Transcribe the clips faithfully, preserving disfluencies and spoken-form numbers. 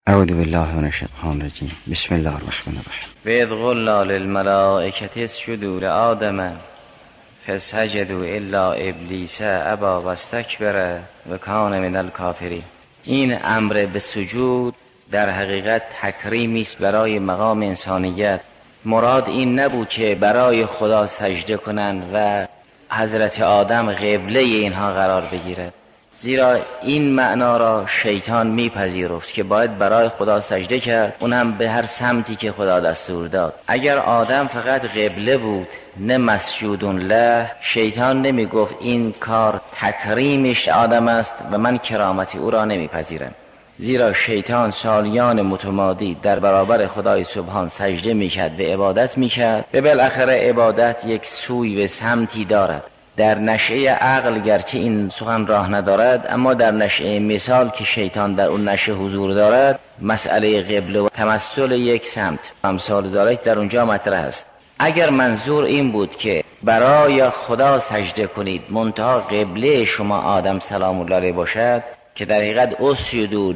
اعوذ بالله من الشیطان الرجیم. بسم الله الرحمن الرحیم. و اذ قلنا للملائکة اسجدوا لآدم فسجدوا الا ابلیس ابی واستکبر و کان من الکافرین. این امر به سجود در حقیقت تکریمی است برای مقام انسانیت. مراد این نبود که برای خدا سجده کنند و حضرت آدم قبله اینها قرار بگیرد، زیرا این معنا را شیطان میپذیرفت که باید برای خدا سجده کرد، اونم به هر سمتی که خدا دستور داد. اگر آدم فقط قبله بود نه مسجود له، شیطان نمیگفت این کار تکریمش آدم است و من کرامتی او را نمیپذیرم، زیرا شیطان سالیان متمادی در برابر خدای سبحان سجده میکرد و عبادت میکرد و بالاخره عبادت یک سوی و سمتی دارد. در نشأه عقل گرچه این سخن راه ندارد، اما در نشأه مثال که شیطان در اون نشأه حضور دارد، مسئله قبله و تمثل یک سمت امثال ذالک در اونجا مطرح است. اگر منظور این بود که برای خدا سجده کنید منتها قبله شما آدم سلام الله علیه باشد، که در حقیقت اسجدوا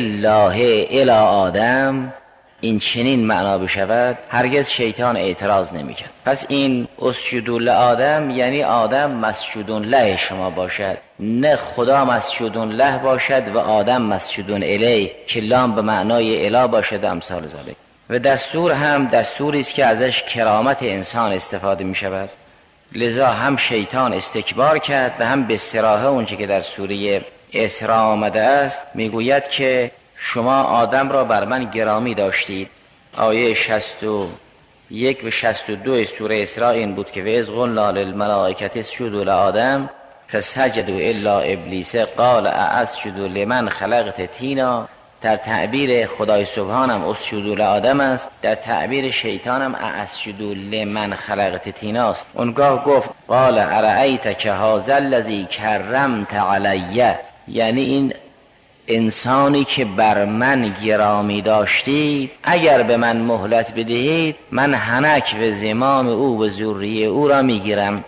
لله الی آدم، این چنین معنا بشود، هرگز شیطان اعتراض نمیکرد. پس این اسجدوا لآدم یعنی آدم مسجود له شما باشد، نه خدا مسجود له باشد و آدم مسجود الیه، که لام به معنای اله باشد امثال ذالک. و دستور هم دستوری است که ازش کرامت انسان استفاده می شود، لذا هم شیطان استکبار کرد و هم به صراحه اونچه که در سوره اسراء آمده است میگوید که شما آدم را بر من گرامی داشتید. آیه شصت و یک و شصت و دو سوره اسراء این بود که و اذ قلنا للملائکة اسجدوا لآدم فسجدوا الا ابلیس قال ااسجد لمن خلقت طینا. در تعبیر خدای سبحانم اسجدوا لآدم است، در تعبیر شیطانم اسجد لمن خلقت طینا است. اونگاه گفت قال ارأیتک هذا الذی کرمت علی، یعنی این انسانی که بر من گرامی داشتید اگر به من مهلت بدهید من حنک و زمام او و ذریه او را میگیرم.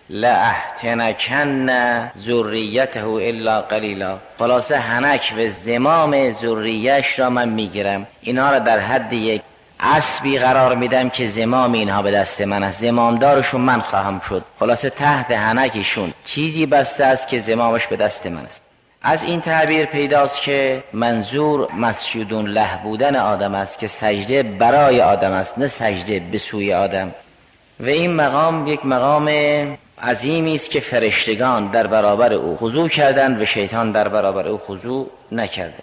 لأحتنکن ذریته الا قلیلا، خلاصه حنک و زمام ذریه‌اش را من میگیرم، اینها را در حد یک اسبی قرار میدم که زمام اینها به دست من است، زمامدارشون من خواهم شد. خلاصه تحت حنکشون چیزی بسته است که زمامش به دست من است. از این تعبیر پیداست که منظور مسجود له بودن آدم است، که سجده برای آدم است نه سجده به سوی آدم. و این مقام یک مقام عظیمی است که فرشتگان در برابر او خضوع کردند و شیطان در برابر او خضوع نکرده.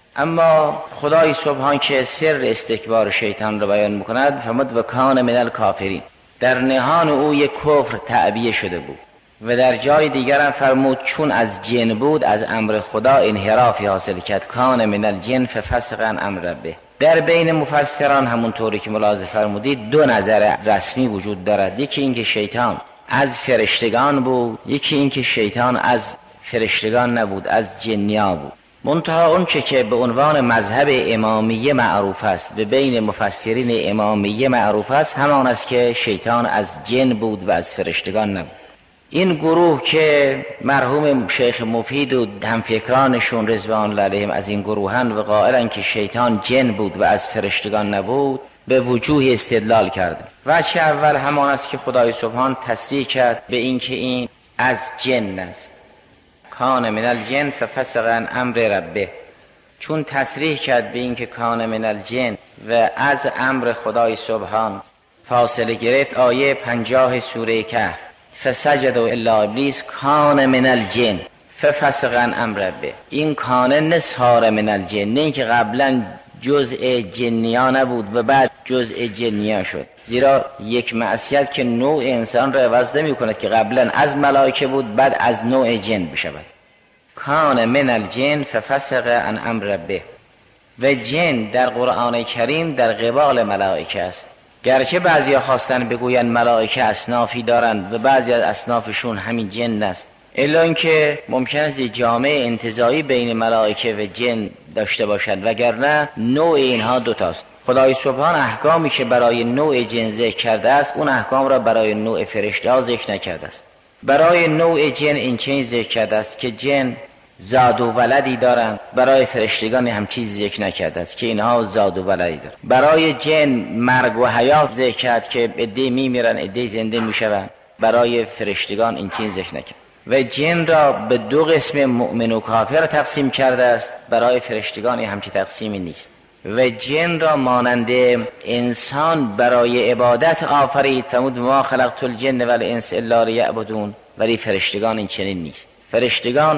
اما خدای سبحان که سر استکبار شیطان را بیان می‌کند فرمود و کان من الکافرین، در نهان او یک کفر تعبیه شده بود. و در جای دیگر هم فرمود چون از جن بود از امر خدا انحرافی حاصل کرد، کان من الجن ففسق عن امر ربه. در بین مفسران همونطوری که ملاحظه فرمودید دو نظر رسمی وجود دارد، یکی این که شیطان از فرشتگان بود، یکی این که شیطان از فرشتگان نبود، از جنیا بود. منتها اون که که به عنوان مذهب امامیه معروف است و بین مفسرین امامیه معروف است همان است که شیطان از جن بود و از فرشتگان نبود. این گروه که مرحوم شیخ مفید و همفکرانشون رضوان الله علیهم از این گروهن و قائلن که شیطان جن بود و از فرشتگان نبود، به وجوه استدلال کرده. وجه اول همان است که خدای سبحان تصریح کرد به این که این از جن است، کان من الجن ففسق عن امر ربه. چون تصریح کرد به این که کان من الجن و از امر خدای سبحان فاصله گرفت، آیه پنجاه سوره کهف فسجدوا الا ابلیس کان من الجن ففسق عن امر ربه. این کانه نصار من الجن، نه که قبلا جزء جنیا نبود و بعد جزء جنیا شد، زیرا یک معصیت که نوع انسان را عوض نمی کند که قبلا از ملائکه بود بعد از نوع جن بشود. کان من الجن ففسق عن امر ربه. و جن در قرآن کریم در قبال ملائکه است، گرچه بعضی ها خواستن بگوین ملائکه اصنافی دارند و بعضی از اصنافشون همین جن است، الا اینکه ممکن است جامعه انتزاعی بین ملائکه و جن داشته باشد، وگرنه نوع اینها دوتاست. خدای سبحان احکامی که برای نوع جن ذکر کرده است اون احکام را برای نوع فرشته ها ذکر نکرده است. برای نوع جن این چنین ذکر کرده است که جن زاد و ولدی دارن. برای فرشتگان هم چیزی ذکر نکرده است که اینها زاد و ولدی دارن. برای جن مرگ و حیات ذکر کرد که عده‌ای میمیرن عده‌ای زنده میشون. برای فرشتگان این چیز ذکر نکرد. و جن را به دو قسم مؤمن و کافر تقسیم کرده است. برای فرشتگان همچی تقسیمی نیست. و جن را مانند انسان برای عبادت آفرید، فرمود ما خلقت الجن والانس الا لیعبدون. ولی فرشتگان این چنین نیست. فرشتگان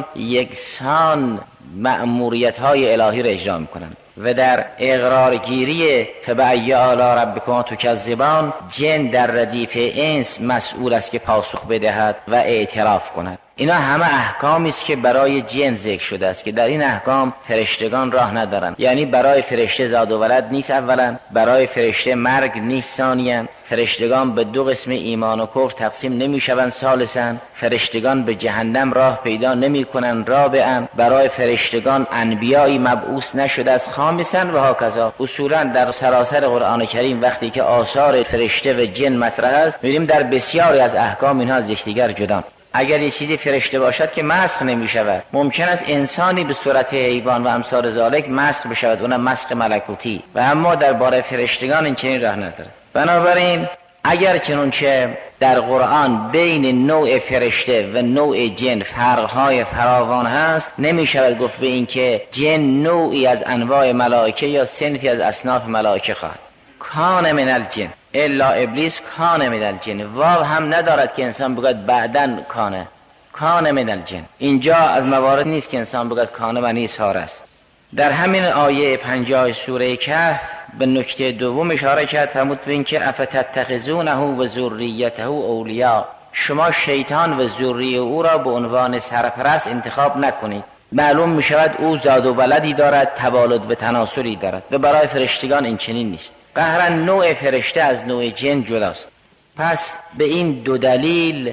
یکسان مأموریت های الهی را اجرا میکنند و در اقرارگیری فبأی آلاء ربکما تکذبان، جن در ردیف انس مسئول است که پاسخ بدهد و اعتراف کند. اینا همه احکامی است که برای جن ذکر شده است که در این احکام فرشتگان راه ندارند. یعنی برای فرشته زاد و ولد نیست اولا، برای فرشته مرگ نیست ثانیاً، فرشتگان به دو قسم ایمان و کفر تقسیم نمیشوند ثالثاً، فرشتگان به جهنم راه پیدا نمیکنند رابعاً، برای فرشتگان انبیایی مبعوث نشده است خامساً و هاکذا. اصولاً در سراسر قرآن کریم وقتی که آثار فرشته و جن مطرح است، می‌بینیم در بسیاری از احکام اینها از یکدیگر جدا. اگر یه چیزی فرشته باشد که مسخ نمی شود. ممکن است انسانی به صورت حیوان و امثال ذالک مسخ بشود، اونم مسخ ملکوتی، و اما درباره فرشتگان این چنین راه نداره. بنابراین اگر چنانچه در قرآن بین نوع فرشته و نوع جن فرقهای فراوان هست، نمی شود گفت به این که جن نوعی از انواع ملائکه یا صنفی از اصناف ملائکه خواهد. کان من الجن الا ابلیس کان من الجن. واو هم ندارد که انسان بگوید بعدن کانه. کان من الجن اینجا از موارد نیست که انسان بگوید کانه و نیست هار است. در همین آیه پنجاه سوره کهف به نکته دوم اشاره کرد، فرمود به این که افتتخذونه و ذریته اولیاء، شما شیطان و ذریه او را به عنوان سرپرست انتخاب نکنید. معلوم می شود او زاد و ولدی دارد، تبالد و تناسلی دارد و برای فرشتگان این چنین نیست. قهرا نوع فرشته از نوع جن جداست. پس به این دو دلیل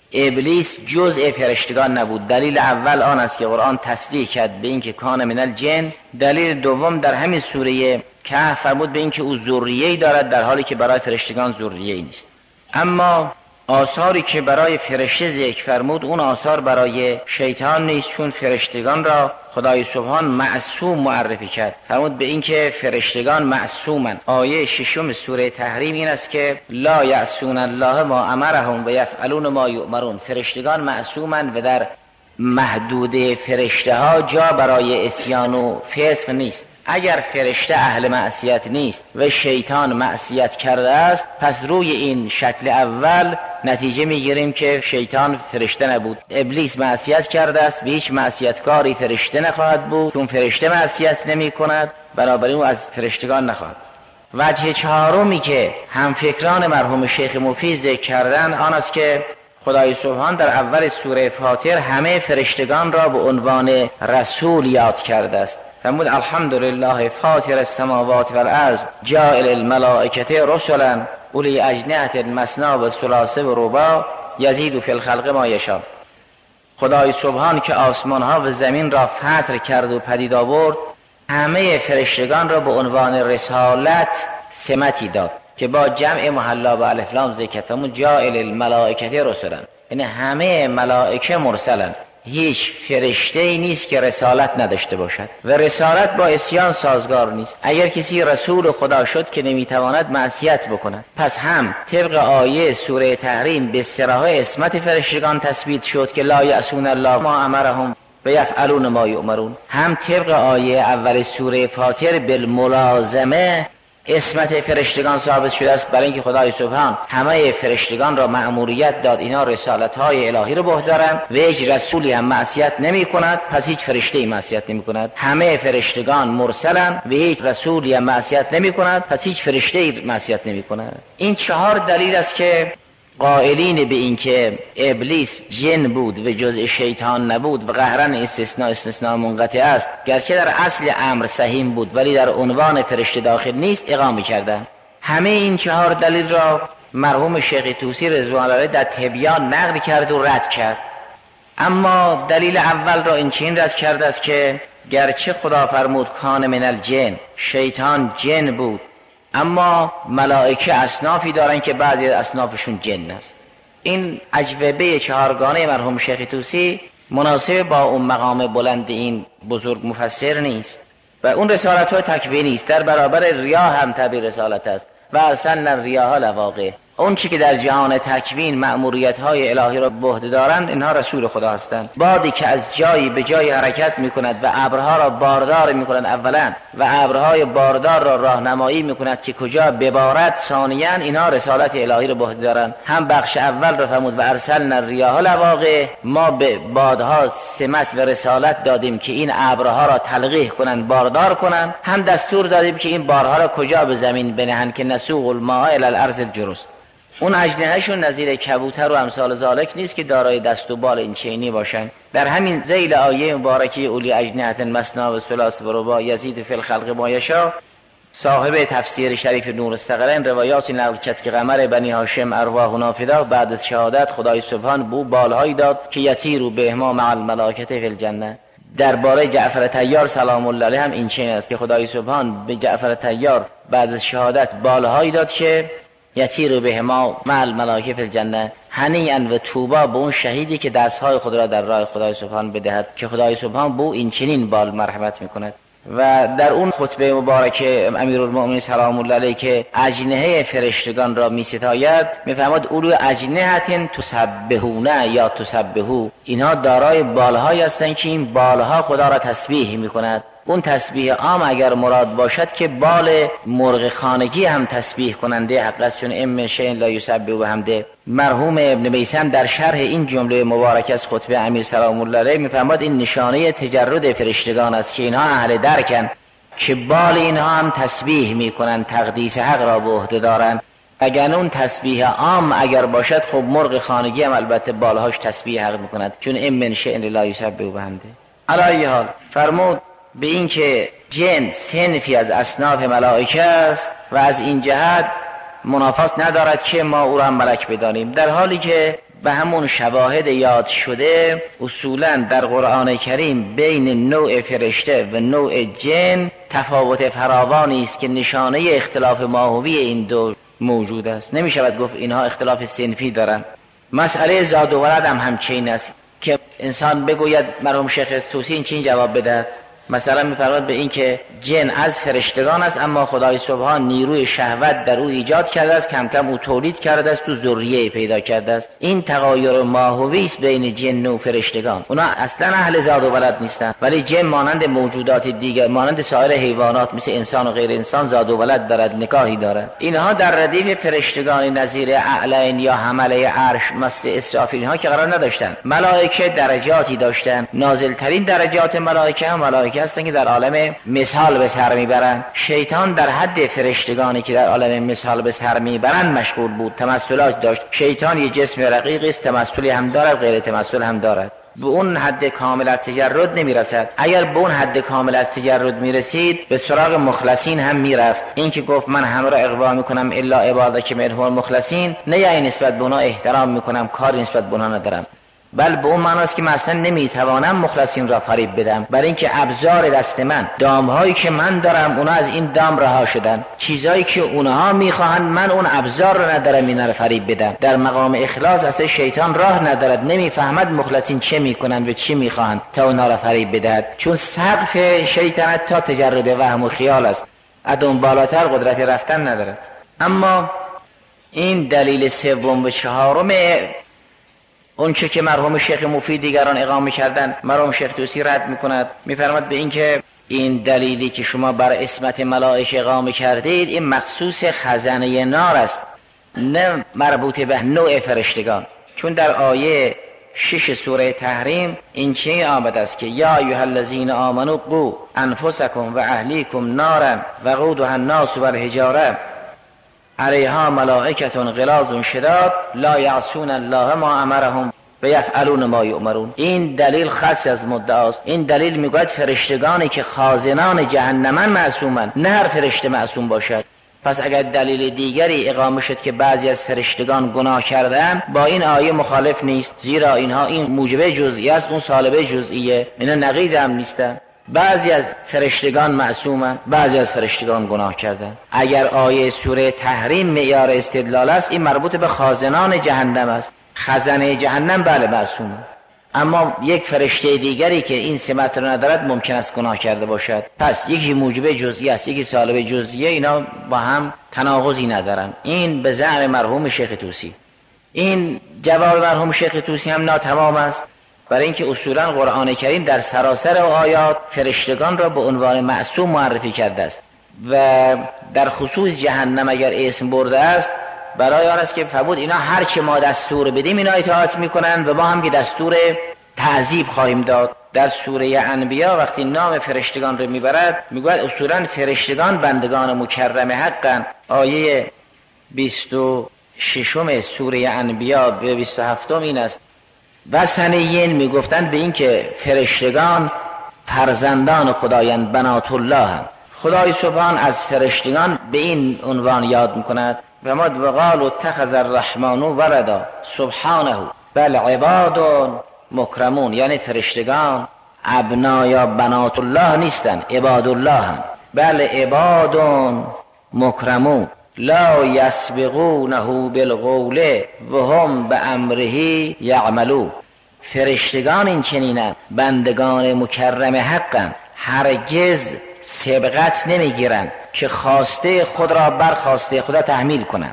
ابلیس جزء فرشتگان نبود. دلیل اول آن است که قرآن تصریح کرد به این که کان من الجن. دلیل دوم در همین سوره کهف فرمود به این که او ذریه‌ای دارد، در حالی که برای فرشتگان ذریه‌ای نیست. اما آثاری که برای فرشته ذکر فرمود اون آثار برای شیطان نیست، چون فرشتگان را خدای سبحان معصوم معرفی کرد. فرمود به این که فرشتگان معصومن. آیه ششم سوره تحریم این است که لا یعصون الله ما امرهم و یفعلون ما یؤمرون. فرشتگان معصومن و در محدوده فرشته ها جا برای عصیان و فسق نیست. اگر فرشته اهل معصیت نیست و شیطان معصیت کرده است، پس روی این شکل اول نتیجه میگیریم که شیطان فرشته نبود. ابلیس معصیت کرده است و هیچ معصیتکاری فرشته نخواهد بود، چون فرشته معصیت نمی کند، بنابراین او از فرشتگان نخواهد. وجه چهارمی که همفکران مرحوم شیخ مفید ذکر کردن آن است که خدای سبحان در اول سوره فاطر همه فرشتگان را به عنوان رسول یاد کرده است. فرمود الحمدلله فاطر السماوات والارض جاعل الملائکه رسلا اولی اجنحة مثنی و ثلاث و رباع یزید فی الخلق ما یشاء. خدای سبحان که آسمان ها و زمین را فطر کرد و پدید آورد، همه فرشتگان را به عنوان رسالت سمتی داد که با جمع محلا به الف لام ذکر. فرمود جاعل الملائکه رسلا، یعنی همه ملائکه مرسلن. هیچ فرشته ای نیست که رسالت نداشته باشد و رسالت با عصیان سازگار نیست. اگر کسی رسول خدا شد که نمیتواند معصیت بکند، پس هم طبق آیه سوره تحریم به صراحت اسمت فرشتگان تثبیت شد که لا یعصون الله ما امرهم و یفعلون ما یؤمرون. هم طبق آیه اول سوره فاطر بالملازمه اسمت فرشتگان ثابت شده است، برای اینکه خدای سبحان همه فرشتگان را مأموریت داد اینا رسالت‌های الهی رو به عهده دارند و هیچ رسولی هم معصیت نمی کند، پس هیچ فرشته‌ای معصیت نمی کند. همه فرشتگان مرسلن و هیچ رسولی هم معصیت نمی کند، پس هیچ فرشته‌ای معصیت نمی کند. این چهار دلیل است که قائلین به این که ابلیس جن بود و جزء شیطان نبود و قهرا استثناء استثناء منقطع است، گرچه در اصل امر صحیح بود ولی در عنوان فرشته داخل نیست، اقامه کردند. همه این چهار دلیل را مرحوم شیخ طوسی رضوان الله علیه در تبیان نقل کرد و رد کرد. اما دلیل اول را این چنین رد کرده است که گرچه خدا فرمود کان من الجن، شیطان جن بود، اما ملائکه اصنافی دارن که بعضی از اصنافشون جن است. این اجوبه چهارگانه مرحوم شیخ طوسی مناسب با اون مقام بلند این بزرگ مفسر نیست و اون رسالت های تکوینی است. در برابر ریاح هم تعبیر رسالت است و ارسلنا الریاح لواقح. اون چی که در جهان تکوین مأموریت های الهی را به عهده دارند اینها رسول خدا هستند. بادی که از جایی به جایی حرکت میکند و ابرها را باردار میکند اولا و ابرهای باردار را راهنمایی میکند که کجا ببارد ثانیاً، اینها رسالت الهی را به عهده دارند. هم بخش اول را فرمود و ارسلنا الریاح لواقح، ما به بادها سمت و رسالت دادیم که این ابرها را تلقیح کنند، باردار کنند. هم دستور دادیم که این بارها را کجا به زمین بنهند که نسوق الماء الی الارض الجرز. اون اجنحه‌شون نظیر کبوتر و امثال ذالک نیست که دارای دست و بال این چینی باشن. در همین ذیل آیه مبارکه اولی اجنحة مثنی و ثلاث و رباع یزید فی الخلق ما یشاء، صاحب تفسیر شریف نور الثقلین روایات نقل کرد که قمر بنی هاشم ارواح نافذه بعد از شهادت خدای سبحان بو بالهایی داد که یطیر بهما مع الملائکه فی الجنه. درباره جعفر طیار سلام الله علیه هم این چنین است که خدای سبحان به جعفر طیار بعد از شهادت بالهایی داد که یطیر بهما مع الملائکه فی الجنه. هنیئا و طوبی به اون شهیدی که دستهای خود را در راه خدای سبحان بدهد که خدای سبحان بو این چنین بال مرحمت میکند. و در اون خطبه مبارکه امیرالمؤمنین سلام الله علیه که اجنحه فرشتگان را میستاید میفرماد اولو اجنحة تسبحون یا تسبحو، اینها دارای بالهایی هستند که این بالها خدا را تسبیح میکند. اون تسبیح عام اگر مراد باشد که بال مرغ خانگی هم تسبیح کننده حق است، چون ام من شیء لا یسبح بحمده. مرحوم ابن میثم در شرح این جمله مبارکه از خطبه امیر سلام الله علیه میفرماد این نشانه تجرد فرشتگان است که اینها اهل درکن که بال اینها هم تسبیح میکنن، تقدیس حق را به عهده دارن. اگر اون تسبیح عام اگر باشد خب مرغ خانگی هم البته بالهاش تسبیح حق میکند، چون ام من شیء لا یسبح بحمده. علی ای حال فرمود به این که جن صنفی از اصناف ملائکه است و از این جهت منافات ندارد که ما او را هم ملک بدانیم، در حالی که به همون شواهد یاد شده اصولا در قرآن کریم بین نوع فرشته و نوع جن تفاوت فراوانی است که نشانه اختلاف ماهوی این دو موجود است. نمی شود گفت اینها اختلاف صنفی دارند. مسئله زاد و ولد هم همچین است که انسان بگوید مرحوم شیخ طوسی این چین جواب بده. مثلا میفرماد به این که جن از فرشتگان است اما خدای سبحان نیروی شهوت در او ایجاد کرده است، کم کم او تولید کرده است، تو ذریه پیدا کرده است. این تغایر ماهوی است بین جن و فرشتگان. اونا اصلا اهل زاد و ولد نیستند، ولی جن مانند موجودات دیگر، مانند سایر حیوانات مثل انسان و غیر انسان زاد و ولد دارد، نکاحی دارد. اینها در ردیف فرشتگان نظیر اعلین یا حمله عرش مثل اسرافیل ها که قرار نداشتند. ملائکه درجاتی داشتند، نازل ترین درجات ملائکه هم ملائکه هستند که در عالم مثال به سر میبرند. شیطان در حد فرشتگانی که در عالم مثال به سر میبرند مشغول بود، تمثلات داشت. شیطان یه جسم رقیق است، تمثلی هم دارد، غیر تمثل هم دارد. به اون حد کامل از تجرد نمیرسد. اگر به اون حد کامل از تجرد میرسید به سراغ مخلصین هم میرفت. این که گفت من همه را اغوا میکنم الا عبادک منهم المخلصین، نه یعنی نسبت به اونا احترام میکنم، کاری نسبت به اونا ندارم، بل به اون معناست که مثلا نمیتوانم مخلصین را فریب بدم، برای اینکه ابزار دست من، دامهایی که من دارم اونا از این دام رها شدن، چیزایی که اونها میخواهند من اون ابزار را ندارم اینا را فریب بدم. در مقام اخلاص اصلا شیطان راه ندارد، نمیفهمد مخلصین چه میکنند و چی میخواهند تا اونا را فریب بدهد، چون سقف شیطنت تا تجرد وهم و خیال است، ادون بالاتر قدرت رفتن ندارد. اما این دلیل سوم و چهارم اون چه که مرحوم شیخ مفید دیگران اقامه کردن مرحوم شیخ طوسی رد میکند. میفرماد به این که این دلیلی که شما بر اسمت ملائکه اقامه کردید این مخصوص خزانه نار است، نه مربوط به نوع فرشتگان، چون در آیه شش سوره تحریم این چنین آمده است که یا ایها الذین آمنوا قوا انفسکم و اهلیکم نارا وقودها الناس والحجاره علیها ملائکة غلاظ شداد لا یعصون الله ما امرهم و یفعلون ما یؤمرون. این دلیل خاص از مدعاست. این دلیل میگوید فرشتگانی که خازنان جهنمن معصومن، نه هر فرشته معصوم باشد. پس اگر دلیل دیگری اقامه شد که بعضی از فرشتگان گناه کردن، با این آیه مخالف نیست، زیرا اینها این موجبه جزئی است، اون سالبه جزئیه، اینا نقیض هم نیستن. بعضی از فرشتگان معصومن، بعضی از فرشتگان گناه کردن. اگر آیه سوره تحریم معیار استدلال است، این مربوط به خازنان جهنم است. خزانه جهنم بله معصومه، اما یک فرشته دیگری که این سمت رو ندارد ممکن است گناه کرده باشد. پس یکی موجب جزئی است، یکی سالب جزئیه، اینا با هم تناقضی ندارن. این به زعم مرحوم شیخ طوسی. این جواب مرحوم شیخ طوسی هم ناتمام است، برای اینکه اصولا قرآن کریم در سراسر آیات فرشتگان را به عنوان معصوم معرفی کرده است و در خصوص جهنم اگر اسم برده است برای آن است که فرمود اینا هر چه ما دستور بدیم اینا اطاعت میکنن و ما هم که دستور تعذیب خواهیم داد. در سوره انبیا وقتی نام فرشتگان رو میبرد میگوید اصولا فرشتگان بندگان مکرم حقن. آیه بیست و ششم سوره انبیا به بیست و هفتم این است: و سنیین میگفتند به این که فرشتگان فرزندان خدایند، بنات الله هستند. خدای سبحان از فرشتگان به این عنوان یاد میکند: و مد وقال اتخذ الرحمن ولدا سبحانه بل عباد مکرمون. یعنی فرشتگان ابنا یا بنات الله نیستن، عباد الله هم. بل عباد مکرمون لا یسبقونه بالقول و هم به امره یعملون. فرشتگان این چنینن، بندگان مکرم حقن، هرگز سبقت نمیگیرن که خواسته خود را بر خواسته خدا تحمیل کنند،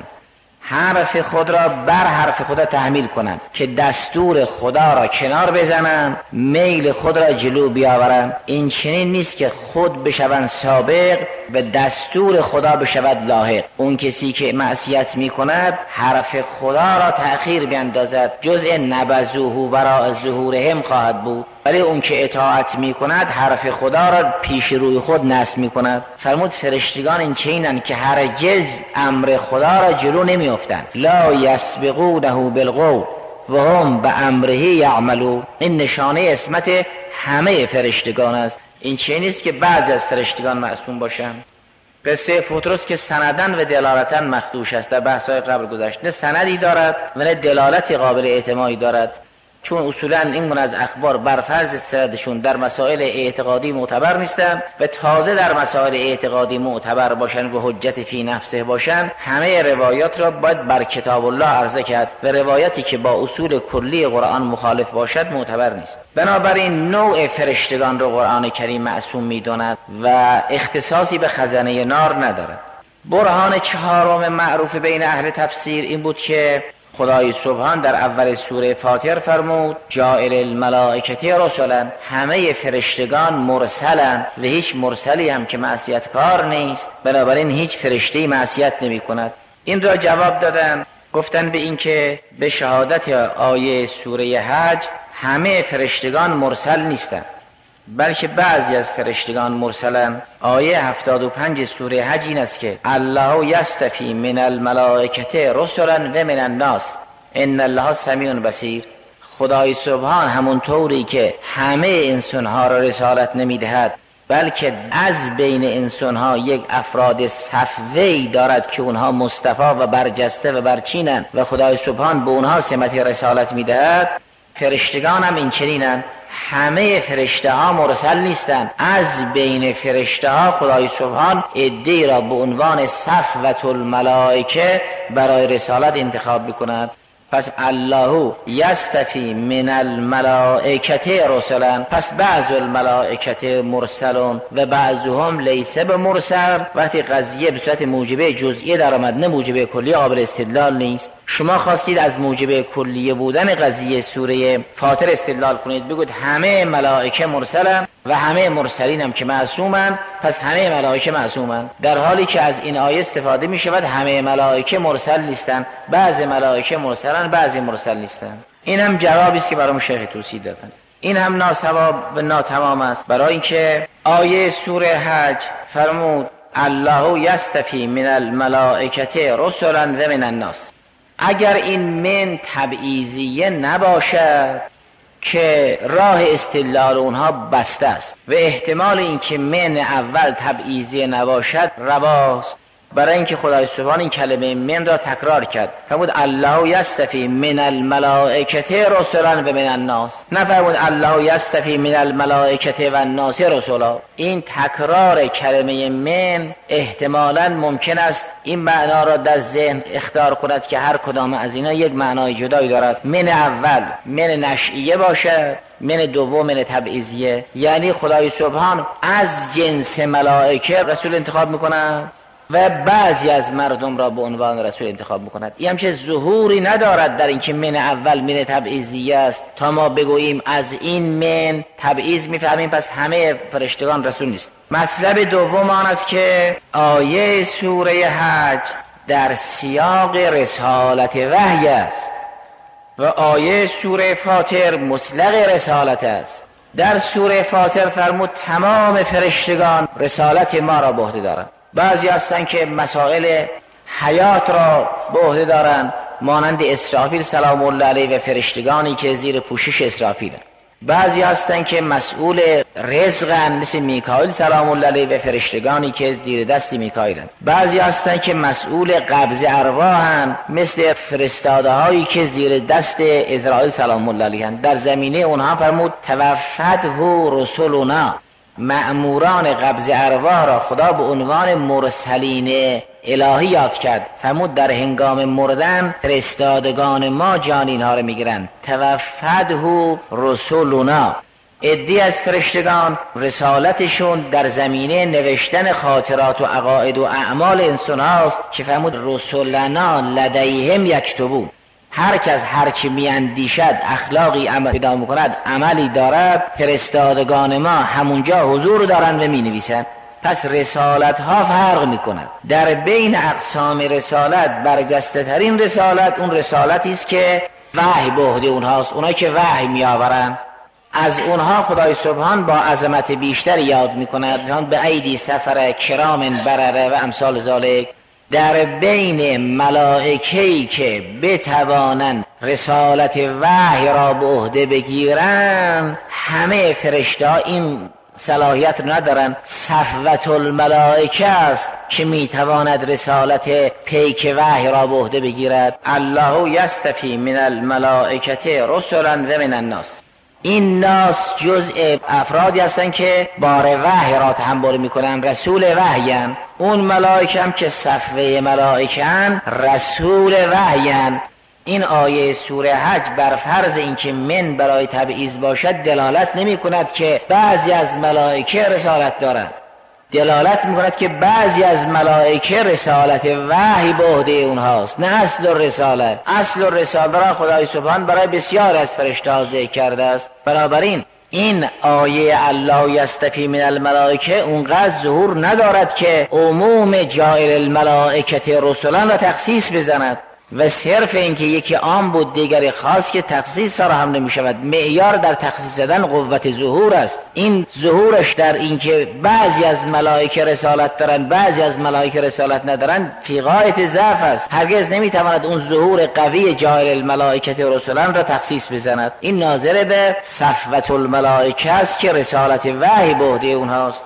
حرف خود را بر حرف خدا تحمیل کنند، که دستور خدا را کنار بزنند، میل خود را جلو بیاورند. این چنین نیست که خود بشوند سابق و دستور خدا بشود لاحق. اون کسی که معصیت می کند حرف خدا را تأخیر بیندازد، جزء نبذوه وراء ظهورهم خواهد بود، ولی اون که اطاعت می کند حرف خدا را پیش روی خود نصب می کند. فرمود فرشتگان این چنینند که هرگز امر خدا را جلو نمی افتند. لا یسبقونه بالقول و هم به امره یعملون. این نشانه عصمت همه فرشتگان است. این چه نیست که بعضی از فرشتگان معصوم باشند. قصه پطرس که سندن و دلالتن مخدوش است، در بحث‌های قبل گذشت، نه سندی دارد و نه دلالتی قابل اعتمادی دارد، چون اصولا این گونه از اخبار بر فرض سندشون در مسائل اعتقادی معتبر نیستند و تازه در مسائل اعتقادی معتبر باشن و حجت فی نفسه باشن، همه روایات را باید بر کتاب الله عرضه کرد و روایتی که با اصول کلی قرآن مخالف باشد معتبر نیست. بنابراین نوع فرشتگان را قرآن کریم معصوم می‌داند و اختصاصی به خزانه نار ندارد. برهان چهارم معروف بین اهل تفسیر این بود که خدای سبحان در اول سوره فاطر فرمود جاعل الملائکه رسلا، همه فرشتگان مرسلن و هیچ مرسلی هم که معصیت کار نیست، بنابراین هیچ فرشته‌ای معصیت نمی کند. این را جواب دادن، گفتن به این که به شهادت آیه سوره حج همه فرشتگان مرسل نیستند، بلکه بعضی از فرشتگان مرسلن. آیه هفتاد و پنج سوره حج این است که الله یستفی من الملائکه رسلا و من الناس ان الله سمیع بصیر. خدای سبحان همونطوری که همه انسانها را رسالت نمیدهد، بلکه از بین انسانها یک افراد صفوی دارد که اونها مصطفی و برجسته و برچینند و خدای سبحان به اونها سمت رسالت میدهد، فرشتگان هم این چنینند. همه فرشته ها مرسل نیستند، از بین فرشته ها خدای سبحان عده‌ای را به عنوان صفوة الملائکه برای رسالت انتخاب بکند. پس الله یستفی من الملائکه رسلا، پس بعض الملائکه مرسلون و بعضهم لیس بمرسل. وقتی قضیه به صورت موجبه جزئیه در آمد، نه موجبه کلیه، قابل استدلال نیست. شما خواستید از موجبه کلیه بودن قضیه سوره فاطر استدلال کنید، بگوید همه ملائکه مرسلن و همه مرسلین هم که معصومن، پس همه ملائکه معصومن، در حالی که از این آیه استفاده می شود همه ملائکه مرسل نیستن، بعض ملائکه مرسلن بعضی مرسل نیستن. این هم جوابی است که برای شیخ طوسی دادن. این هم ناصواب و ناتمام است، برای اینکه آیه سوره حج فرمود الله یستفی من الملائکه رسلا و من الناس. اگر این من تبعیضیه نباشد که راه استدلال اونها بسته است و احتمال این که من اول تبعیضیه نباشد رواست، برای اینکه خدای سبحان این کلمه من را تکرار کرد. فرمود الله یستفی من الملائکه رسلا و من الناس، نفرمود الله یستفی من الملائکه و الناس رسلا. این تکرار کلمه من احتمالاً ممکن است این معنا را در ذهن اختیار کند که هر کدام از اینا یک معنای جدایی دارد. من اول من نشئیه باشد، من دوم من تبعیضیه، یعنی خدای سبحان از جنس ملائکه رسول انتخاب میکنه و بعضی از مردم را به عنوان رسول انتخاب میکند. این همچه ظهوری ندارد در اینکه من اول من تبعیضیه است تا ما بگوییم از این من تبعیض میفهمیم پس همه فرشتگان رسول نیست. مطلب دوم آن است که آیه سوره حج در سیاق رسالت وحی است و آیه سوره فاطر مطلق رسالت است. در سوره فاطر فرمود تمام فرشتگان رسالت ما را به عهده دارند. بعضی هستند که مسائل حیات را به عهده دارند مانند اسرافیل سلام الله علیه و فرشتگانی که زیر پوشش اسرافیلند. بعضی هستند که مسئول رزقند مثل میکائیل سلام الله علیه و فرشتگانی که زیر دست میکائیلند. بعضی هستند که مسئول قبض ارواحند مثل فرستاده هایی که زیر دست عزرائیل سلام الله علیه اند. در زمینه اونها فرمود توفته رسولنا، مأموران قبض ارواح را خدا به عنوان مرسلین الهی یاد کرد. فرمود در هنگام مردن فرستادگان ما جان اینها را میگیرند. توفته رسولنا، عدی از فرشتگان رسالتشون در زمینه نوشتن خاطرات و عقاید و اعمال انسان هاست که فرمود رسولنا لدیهم یکتبون. هر کس هر چی میاندیشد اخلاقی عمل پیدا میکند عملی دارد، فرستادگان ما همونجا حضور دارند و مینویسند. پس رسالت ها فرق میکند. در بین اقسام رسالت برجسته ترین رسالت اون رسالتی است که وحی به عهده اونهاست. اونها که وحی میآورند از اونها خدای سبحان با عظمت بیشتر یاد میکند، به ایدی سفر کرام برره و امثال ذالک. در بین ملائکه‌ای که بتوانند رسالت وحی را به عهده بگیرند همه فرشته این صلاحیت رو ندارن. صفوت الملائکه است که میتواند رسالت پیک وحی را به عهده بگیرد. الله یستفی من الملائکه رسلا و من الناس. این ناس جزء افرادی هستند که بار وحی را تحمل میکنن، رسول وحی هستند. اون ملائکه هم که صفوه ملائکه هستند رسول وحی هستند. این آیه سوره حج بر فرض اینکه من برای تبعیض باشد دلالت نمی کند که بعضی از ملائکه رسالت دارند، دلالت می کند که بعضی از ملائکه رسالت وحی به عهده اونهاست، نه اصل الرساله. اصل الرساله را خدای سبحان برای بسیار از فرشته ذکر کرده است. بنابراین این آیه الله یستفی من الملائکه اونقدر ظهور ندارد که عموم جاعل الملائکه رسولا را تخصیص بزند و صرف اینکه یکی عام بود دیگری خاص که تخصیص فراهم نمی شود. معیار در تخصیص زدن قوت ظهور است. این ظهورش در اینکه بعضی از ملائکه رسالت دارند بعضی از ملائکه رسالت ندارند فی غایت ضعف است. هرگز نمی تواند اون ظهور قوی جاعل الملائکه رسولا را تخصیص بزند. این ناظر به صفوت الملائکه است که رسالت وحی به عهده اونهاست.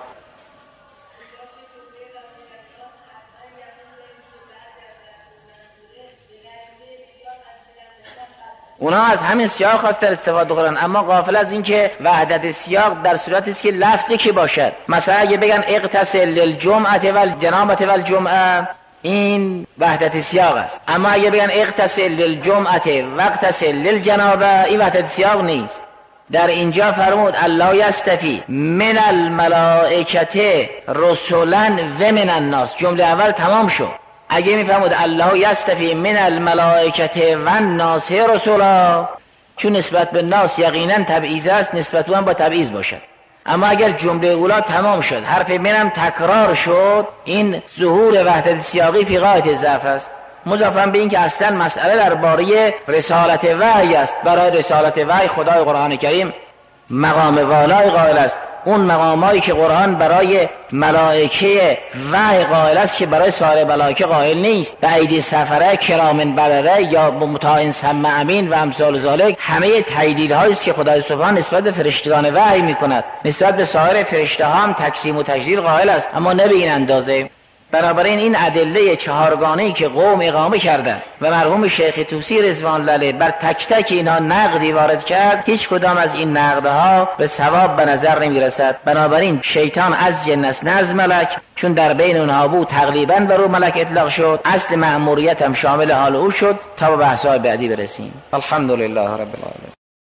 اونا از همین سیاق خواستن استفاده کنن، اما غافل از این که وحدت سیاق در صورتی است که لفظی که باشد. مثلا اگه بگن اغتسل للجمعه والجنابه والجمعه این وحدت سیاق است، اما اگه بگن اغتسل للجمعه واغتسل للجنابه این وحدت سیاق نیست. در اینجا فرمود الله یستفی من الملائکه رسولا و من الناس، جمله اول تمام شد. اگه میفهمود الله یستفی من الملائکه و الناس رسولا، چون نسبت به ناس یقینا تبعیض است نسبت به اون با تبعیض باشد. اما اگر جمله اولا تمام شد حرف منم تکرار شد این ظهور وحدت سیاقی فی غایت ضعف است. مضافاً به این که اصلا مسئله درباره رسالت وحی است. برای رسالت وحی خدای قرآن کریم مقام والای قائل است. اون مقامایی که قرآن برای ملائکه وحی قائل است که برای سایر ملائکه قائل نیست. به ایدی سفره کرام برره یا مطاعن سمع امین و امثال ذالک همه تاییدهایی است که خدای سبحان نسبت به فرشتگان وحی میکند. نسبت به سایر فرشته ها هم تکریم و تجلیل قائل است، اما نه به این اندازه. بنابراین این ادله چهارگانه‌ای که قوم اقامه کرده و مرحوم شیخ طوسی رضوان الله علیه بر تک تک اینها نقدی وارد کرد، هیچ کدام از این نقدها به ثواب به نظر نمی رسد. بنابراین شیطان از جن است نه از ملک، چون در بین اونها بود تقریبا بر او ملک اطلاق شد، اصل مأموریت هم شامل حال او شد. تا به بحث‌های بعدی برسیم. الحمدلله رب العالمین.